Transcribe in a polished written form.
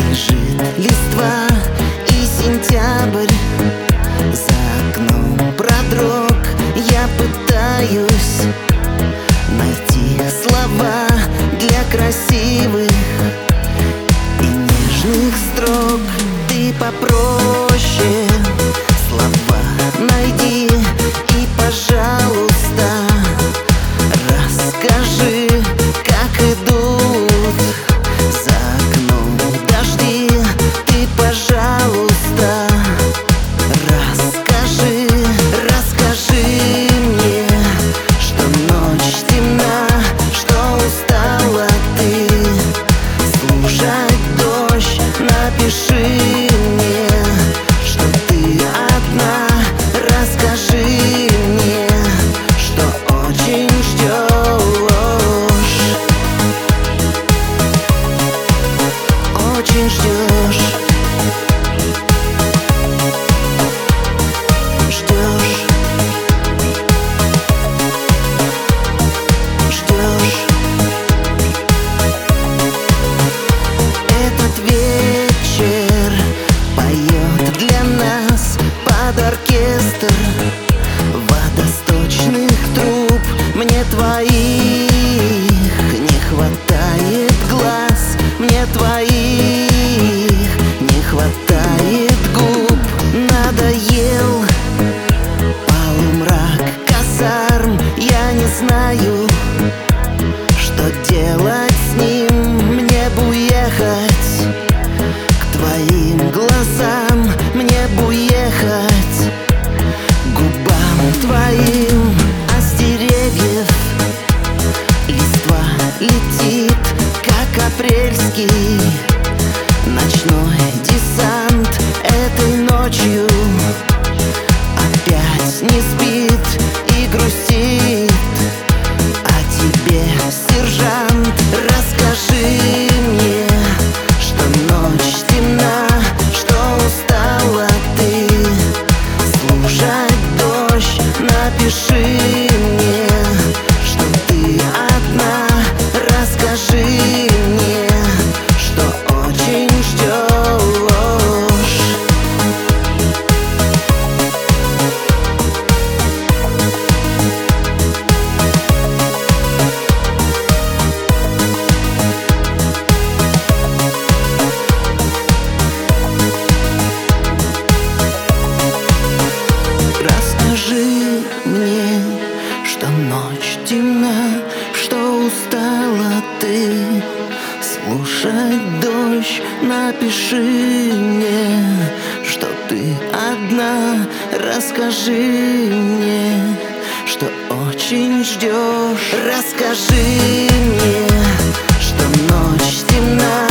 Лежит листва и сентябрь за окном продрог. Я пытаюсь найти слова для красивых и нежных строк. Ты попроще слова найди и, пожалуйста, расскажи, как идут за окном дожди. Ты, пожалуйста, расскажи мне, что ночь темна, что устала ты слушать дождь. Напиши мне, что ты одна. Расскажи мне, что очень ждешь. Очень ждешь. Поет для нас под оркестр водосточных труб. Мне твоих не хватает глаз, мне твоих не хватает губ. Надоел полумрак казарм, я не знаю, что делать с ним. Мне бы уехать к твоим глазам, мне бы уехать к губам твоим. А с деревьев листва летит, как апрельский ночной десант. Этой ночью опять не спит и грустит о тебе, сержант. Расскажи мне, что ночь темна, что устала ты слушать дождь. Напиши мне, что ты одна. Расскажи мне, что очень ждешь. Расскажи мне, что ночь темна, что устала ты слушать дождь. Напиши мне, что ты одна. Расскажи мне, что очень ждешь. Расскажи мне, что ночь темна,